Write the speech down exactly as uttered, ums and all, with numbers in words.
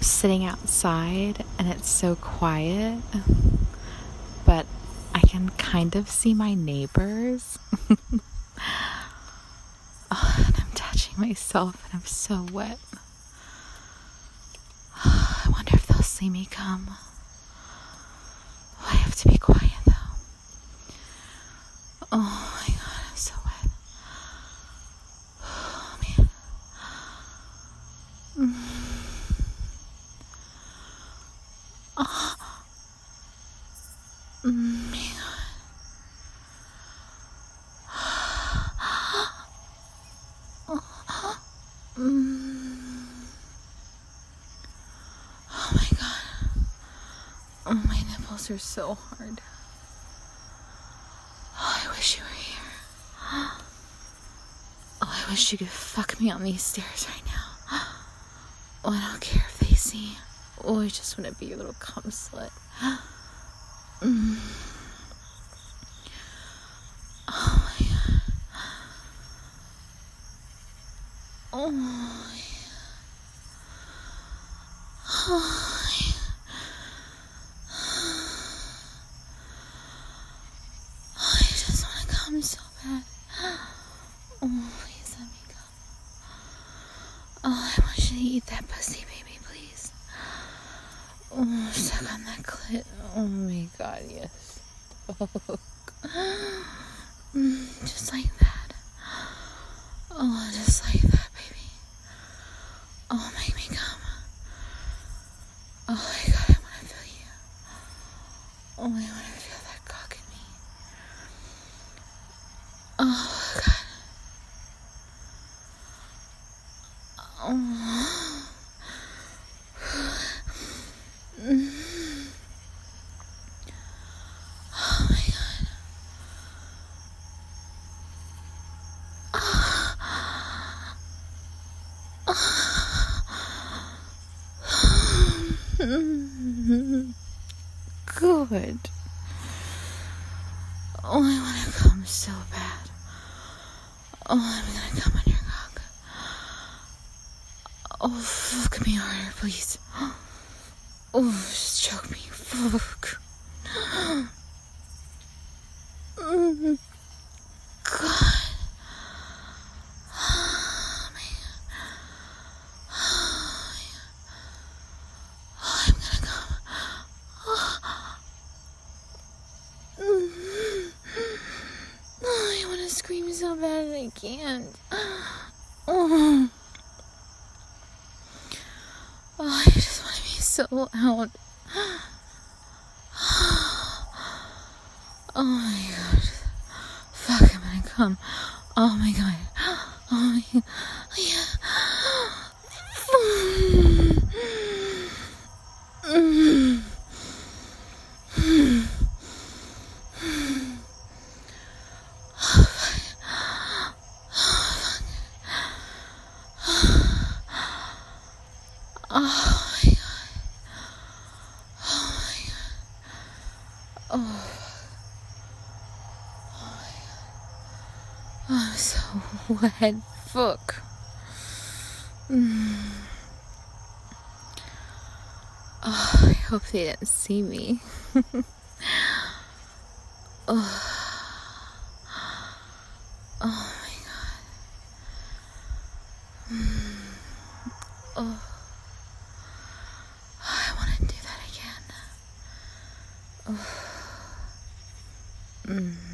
sitting outside and it's so quiet, but I can kind of see my neighbors. Oh, and I'm touching myself and I'm so wet. Oh, I wonder if they'll see me come. Oh, I have to be quiet though. Oh my god, I'm so wet. Oh man. Mm. Oh. Mm, my god. Mm. Oh my god. Oh, my nipples are so hard. Oh, I wish you were here. Oh, I wish you could fuck me on these stairs right now. Oh, I don't care if they see. Oh, I just want to be your little cum slut. Mm. Oh my god. Oh yeah. Oh yeah. Oh, I just want to come so bad. Oh, please let me come. Oh, I want you to eat that pussy, baby, please. Oh, suck on that clit. Oh my god, yes. Oh. Mm, just like that. Oh, just like that, baby. Oh, make me come. Oh my god, I want to feel you. Oh, I want to feel that cock in me. Oh god. Oh. Mm. Oh my god. Good. Oh, I want to come so bad. Oh, I'm gonna come on your cock. Oh, fuck me harder, please. Oh, just choke me. Fuck. Mm. God. Oh, man. Oh, yeah. Oh, I'm gonna come. Oh. Mm. Oh, I want to scream so bad and I can't. Oh. Oh, I just want to be so loud. Oh my god. Fuck, I'm gonna come. Oh my god. Oh my god. Yeah. Mm. Mm. Oh, fuck. Oh, fuck. Oh my god. Oh my god. Oh. Oh my god. I'm so wet. Fuck. Mm. Oh, I hope they didn't see me. Oh. Oh my god. Mm. Oh. I want to do that again. Oh. Mm.